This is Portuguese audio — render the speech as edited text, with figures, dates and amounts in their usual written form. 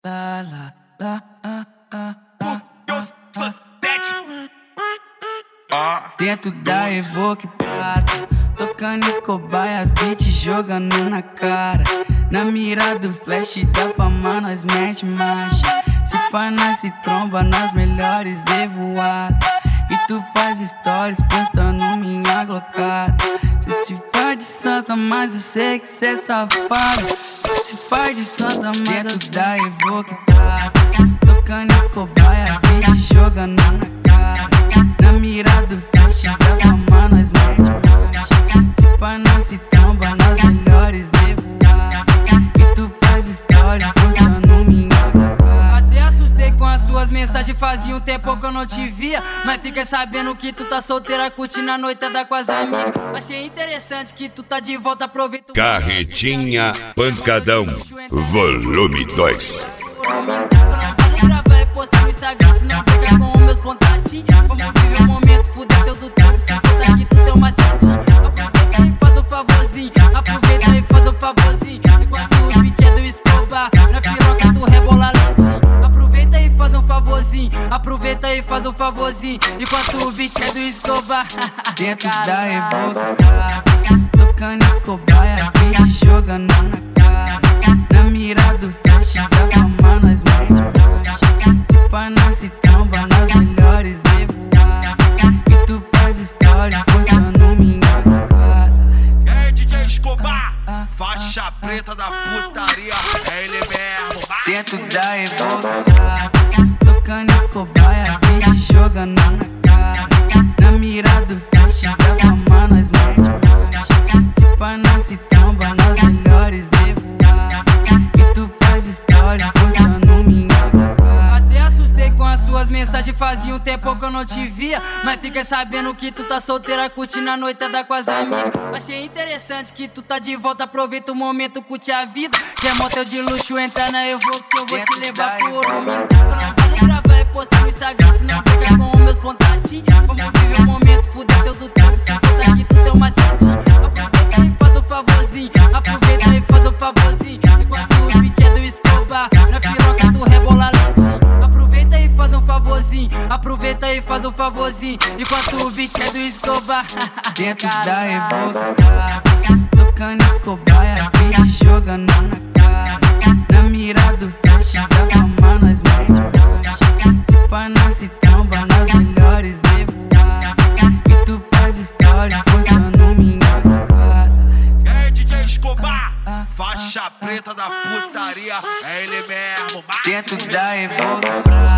La la la Dentro da Evoque Prata, tocando Escobar e as beats jogando na cara. Na mira do flash da fama nós mete marcha. Se pá nós se tromba nas melhores evoadas. E tu faz stories postando minha glocada. Cê se faz de santa, mas eu sei que cê é safado. Cê se faz de santa, mas dentro da Evoque Prata, tocando Escobar e as beats jogando na cara. Na mira do flash da fama nós mete marcha. Se pá nós se tromba nas melhores evoadas. E tu faz stories postando minha glocada. Até assustei com as suas mensagens, fazia um tempo que eu não te via. Mas fiquei sabendo que tu tá solteira, curtindo a noitada com as amigas. Achei interessante que tu tá de volta, aproveita o Carretinha Pancadão, volume 2. Gravar e postar no Instagram, se não pega com os meus contatinhos. Vamos viver o momento, fuder teu do tempo, sem contar que tu tem uma setinha. Aproveita e faz um favorzinho, aproveita e faz um favorzinho. Enquanto o beat é do Escobar, na piroca tu rebola lentinho. Aproveita e faz um favorzinho, aproveita e faz um favorzinho. Enquanto o beat é do Escobar. Dentro da Evoque Prata, tocando Escobar e as beats jogando na cara. Na mira do flash da fama nós mete marcha. Se pá nós se tromba nas melhores evoadas. E tu faz stories postando minha glocada. É DJ Escobar, faixa preta da putaria, é ele mesmo. Dentro da Evoque Prata, tocando Escobar e as beats jogando na cara. Na mira do flash da fama nós mete marcha. Se pá nós se tromba nas melhores evoadas. E tu faz stories postando minha glocada. Até assustei com as suas mensagens, fazia um tempo que eu não te via. Mas fiquei sabendo que tu tá solteira, curtindo a noitada com as amigas. Achei interessante que tu tá de volta, aproveita o momento, curte a vida. Quer motel de luxo, entra na Evoque que eu vou te levar pro ouro. Tu não vale gravar e postar no Instagram, se não pega com os meus contatinhos. Vamos viver o momento, fuder teu do tempo, sem contar que tu tem uma setinha. Aproveita e faz um favorzinho, aproveita e faz um favorzinho. Enquanto o beat é do Escobar, na piroca tu rebola lentinho. Aproveita e faz um favorzinho, aproveita e faz um favorzinho. Enquanto o beat é do Escobar. Dentro da Evoque Prata, tocando Escobar e as beats jogando na cara. Na mira do flash da fama nós mete marcha. Se pá nós se tromba nas melhores evoadas. E tu faz stories postando minha glocada. É DJ Escobar, faixa preta da putaria, é ele mesmo. Dentro da Evoque Prata,